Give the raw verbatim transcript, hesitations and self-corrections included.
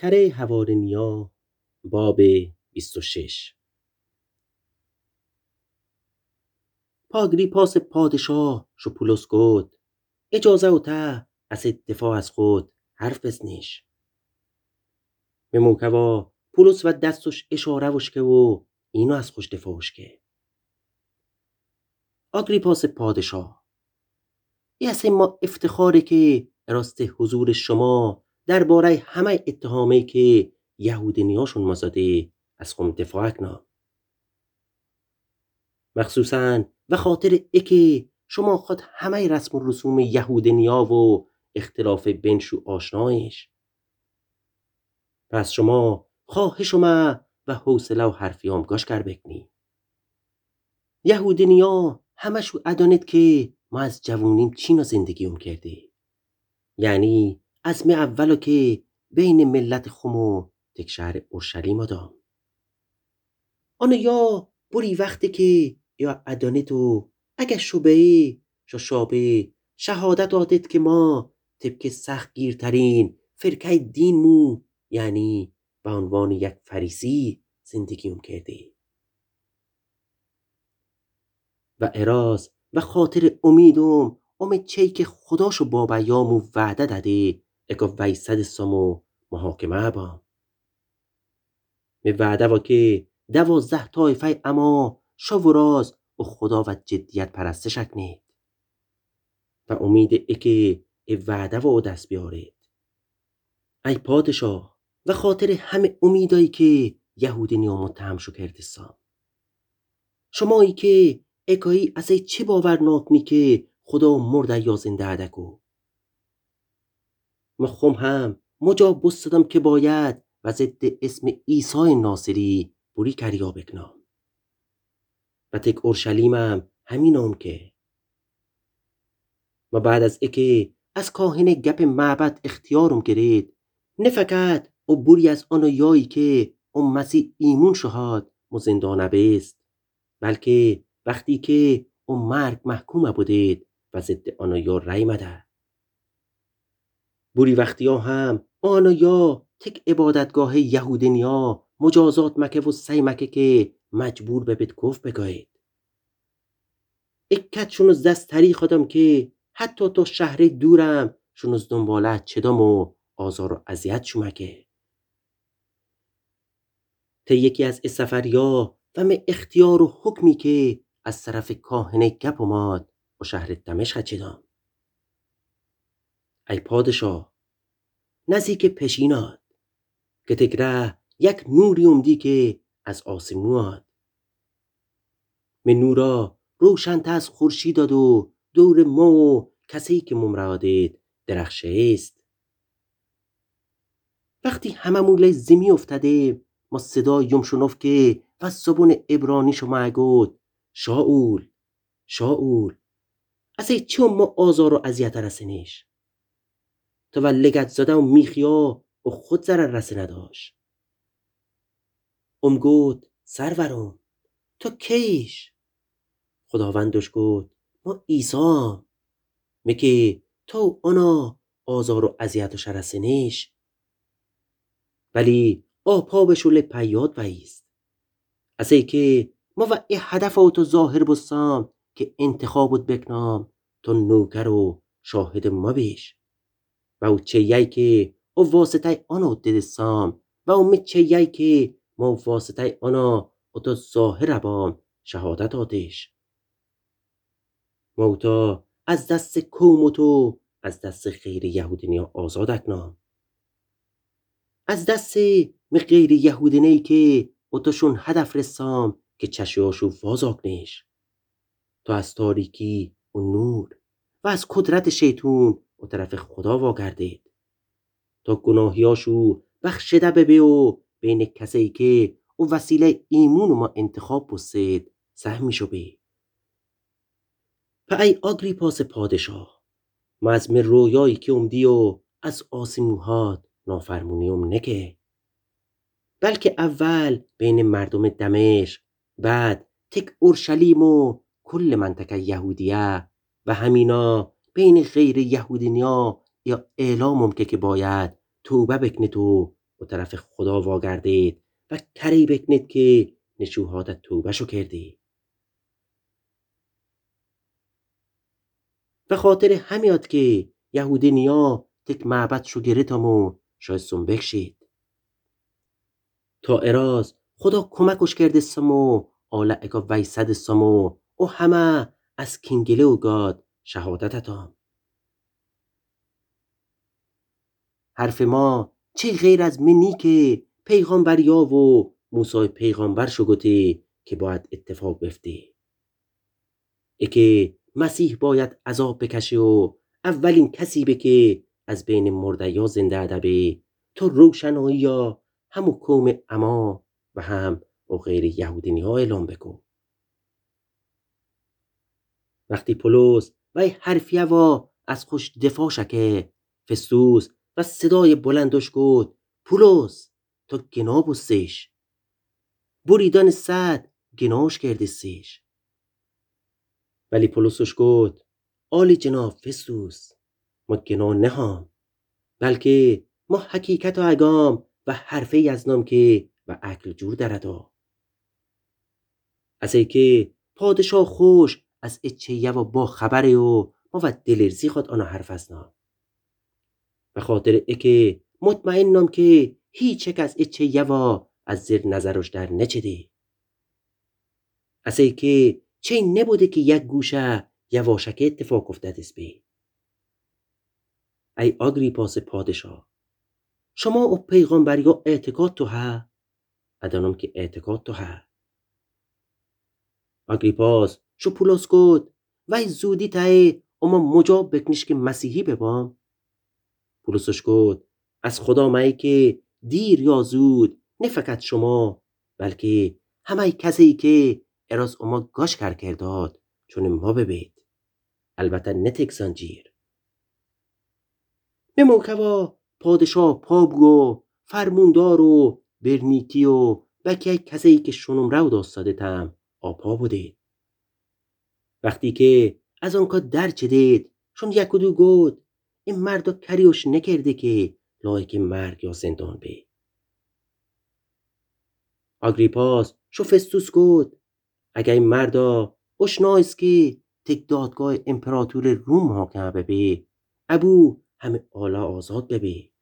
پیکره حوارنیا باب بیست و شش. پاگریپاس پادشاه شو پولس گفت اجازه و ته از دفاع از خود حرف بزنیش. به موکوا پولس و دستش اشاره وش که و اینو از خوش دفاعش که. آگریپاس پادشاه ای اصلا ما افتخاره که راست حضور شما درباره همه اتهامی که یهودینیاشون ما زده از خم دفاع کنم. مخصوصاً و خاطر اکی شما خود همه رسم و رسوم یهودینیا و اختلاف بینشو آشنایش. پس شما خواهش ما و حوصله و حرفیام گاش کر بکنی. یهودینیا همشو ادانید که ما از جوونیم چین و زندگیم کرده. یعنی از می اولو که بین ملت خمو تک شهر اورشلیم آدم. آنو یا بری وقتی که یا ادانید و اگه شبهی شاشابه شهادت آدید که ما طبق سخت گیرترین فرقه دین مو یعنی به عنوان یک فریسی زندگیم کرده. و اراز و خاطر امیدم امید چی که خداشو با بیامو وعده داده اگه ویسد سامو محاکمه با. می وعده و که دوازده طایفه اما شو و راز و خدا و جدیت پرستش اکنید. و امید ای که ای وعده و دست بیارید. ای پادشاه و خاطر همه امیدایی که یهودینیا متهم شو کردستان. شمایی که اکایی از ای چه باور نکنی که خدا مرده یا زنده عدکو. مخم هم مجاب بستدم که باید و ضد اسم عیسی ناصری بوری کریا بکنم. و تک اورشلیمم همینم که. و بعد از اکه از کاهن گپ معبد اختیارم گرید نه فقط او بوری از آنو یایی که اون مسیح ایمون شهاد مزندانه بیست بلکه وقتی که اون مرگ محکومه بودید و ضد آنو یا رای مده. بوری وقتی ها هم آنو یا تک عبادتگاه یهودینیا مجازات مکه و سی مکه که مجبور به بیت کف بگاید. اکت شونوز دست تری خودم که حتی تو شهر دورم شونوز دنباله چدام و آزار و اذیت شمکه. تا یکی از سفریا و می اختیار و حکمی که از طرف کاهن گپ اومد و شهر دمشق چدام. ای پادشاه نزدیک پشیناد که تگره یک نوری اومدی که از آسمواد. من نورا روشن‌تر از خورشید داد و دور ما و کسی که ممرادید درخشه است. وقتی هممون زمین افتاده ما صدای یم شنف که و زبون عبرانی شما گفت شاول شاول از ای چون ما آزار و اذیت رسنیش تو و لگت زده و میخیا و خود ضرر رسه نداشت. ام گفت سرورم تو کیش؟ خداوندش گفت ما عیسی میگه تو آنا آزار و اذیت و شرسنیش. ولی آپا به شل پیاد ویست از ای که ما و ای هدف تو ظاهر بستم که انتخابت بکنم تو نوکر و شاهد ما بیش و او چه یای که او واسطه آنو دیدستم و او چه یای که ما واسطه آنا او تو ظاهر بام شهادت آتش موتا از دست کوم تو از دست خیر یهودینیا آزاد اکنام از دست می غیر یهودینی که اتشون هدف رسام که چشیاشو وازاکنش تو از تاریکی و نور و از قدرت شیطون و طرف خدا واگردید تا گناهیاشو بخشده ببی و بین کسی که و وسیله ایمون ما انتخاب بسید سهمی شو بی. پا ای آگریپاس پادشاه ما از من رویایی که اومدی و از آسموهات نافرمونیم نکه بلکه اول بین مردم دمشق بعد تک اورشلیم و کل منطقه یهودیه و همینا بین غیر یهودینیا یا اعلامم که که باید توبه بکنید و و طرف خدا واگردید و کری بکنید که نشوهادت توبه شو کردی. و خاطر همیاد که یهودی نیا تک معبد شو گریتامو شاید سون بکشید. تا اراز خدا کمکش کرده سمو آلا اگا ویسد سمو او همه از کینگله و گاد شهادتتام. حرف ما چه غیر از منی که پیغامبر یا و موسی پیغامبر شو گوتی که باید اتفاق بفتی. ای که مسیح باید عذاب بکشه و اولین کسی به که از بین مرده یا زنده ادبی تو روشنایی یا همو قوم اما و هم و غیر یهودینی ها اعلام بکن. وقتی پولس و حرفیه و از خوش دفاع شکه فستوس و صدای بلندش گفت پولس تو گنا بستیش بریدن صد گناش کرده سیش. ولی پولسش گفت آلی جناب فستوس ما گنا نهام بلکه ما حقیقت و اگام و حرفه از نام که و عقل جور دردا. از ای که پادشاه خوش از اچه و با خبره و ما و دلرزی خود آنها حرف از نام. به خاطر ای که مطمئنم که هیچ یک از اچه و از زیر نظرش در نچدی. از ای که چه نبوده که یک گوشه یواشک اتفاق افتاد است بی. ای آگریپاس پادشاه شما او پیغمبری ها اعتقاد تو ها؟ ادانم که اعتقاد تو ها. آگریپاس شو پولس گفت وی زودی تای اما مجاب بکنیش که مسیحی ببام. پولسش گفت از خدا مایی که دیر یا زود نه فقط شما بلکه همه کسی که اراز اما گاش کر کرداد چون ما ببید البته نه تک زنجیر. به موکوا پادشاه پابگو فرموندار و برنیکی و بکی کسی که شنم رو داستاده تم آپا بودید. وقتی که از آنکا در چدید شون یک و دو گفت این مردا کریوش نکرده که لایک مرگ یا زندان بی. آگریپاس شو فستوس گفت اگه این مردا اشنایست که تک دادگاه امپراتور روم حاکم ببی ابو همه آلا آزاد ببی.